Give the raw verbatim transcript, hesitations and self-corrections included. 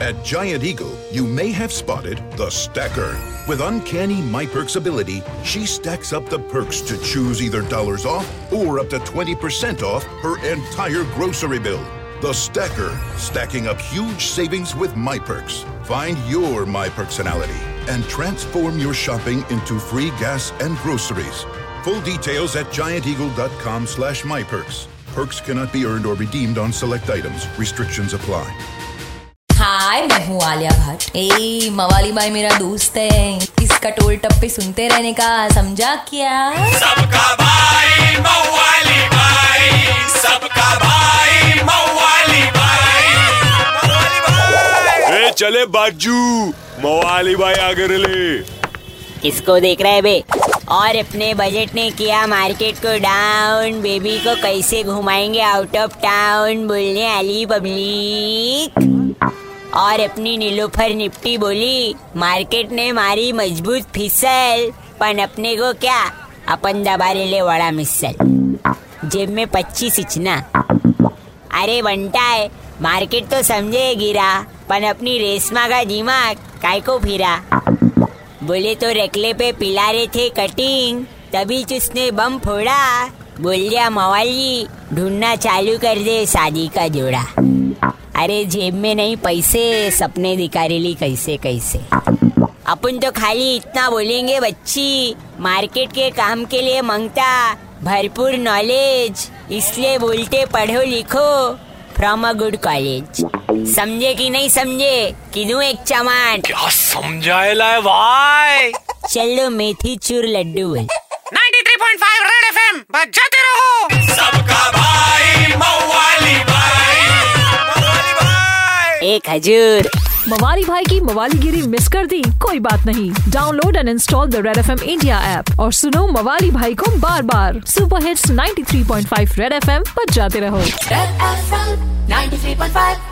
At Giant Eagle, you may have spotted the stacker. With uncanny MyPerks ability, she stacks up the perks to choose either dollars off or up to twenty percent off her entire grocery bill. The Stacker, stacking up huge savings with MyPerks. Find your MyPerksonality and transform your shopping into free gas and groceries. Full details at giant eagle dot com slash my perks. Perks cannot be earned or redeemed on select items. Restrictions apply. हाय, मैं हूँ आलिया भट्ट। ए मवाली भाई मेरा दोस्त है, इसका toll टप्पे सुनते रहने का समझा क्या? सबका भाई मवाली भाई, सबका भाई मवाली भाई, मवाली भाई। ए चले बाजू, मवाली भाई आगे ले। इसको देख रहे बे? और अपने बजट ने किया मार्केट को डाउन। बेबी को कैसे घुमाएंगे आउट ऑफ टाउन, बोलने वाली पब्लिक। और अपनी नीलोफर निफ्टी बोली मार्केट ने मारी मजबूत फिसल, पर अपने को क्या, अपन दबा ले बड़ा मिसल। जेब में पच्चीस इचना। अरे बनता है, मार्केट तो समझे गिरा, पर अपनी रेशमा का दिमाग काय को फिरा। बोले तो रखले पे पिला रहे थे कटिंग, तभी उसने बम फोड़ा। बोल दिया मवाली ढूंढना चालू कर दे शादी का जोड़ा। अरे जेब में नहीं पैसे, सपने दिखा रही कैसे कैसे। अपन तो खाली इतना बोलेंगे बच्ची, मार्केट के काम के लिए मांगता भरपूर नॉलेज, इसलिए बोलते पढ़ो लिखो फ्रॉम अ गुड कॉलेज। समझे कि नहीं समझे? किदूं एक चमान? क्या समझाएला है भाई? चलो मेथी चूर लड्डू है। तिरानवे पॉइंट पाँच रेड एफएम बजाते रहो। सबका भाई मवाली भाई, मवाली भाई। एक हजूर। मवाली भाई की मवालीगिरी मिस कर दी? कोई बात नहीं, download and install the Red FM India app और सुनो मवाली भाई को बार बार। सुपर हिट्स तिरानवे पॉइंट पाँच रेड एफएम पर जाते रहो। रेड एफएम तिरानवे पॉइंट पाँच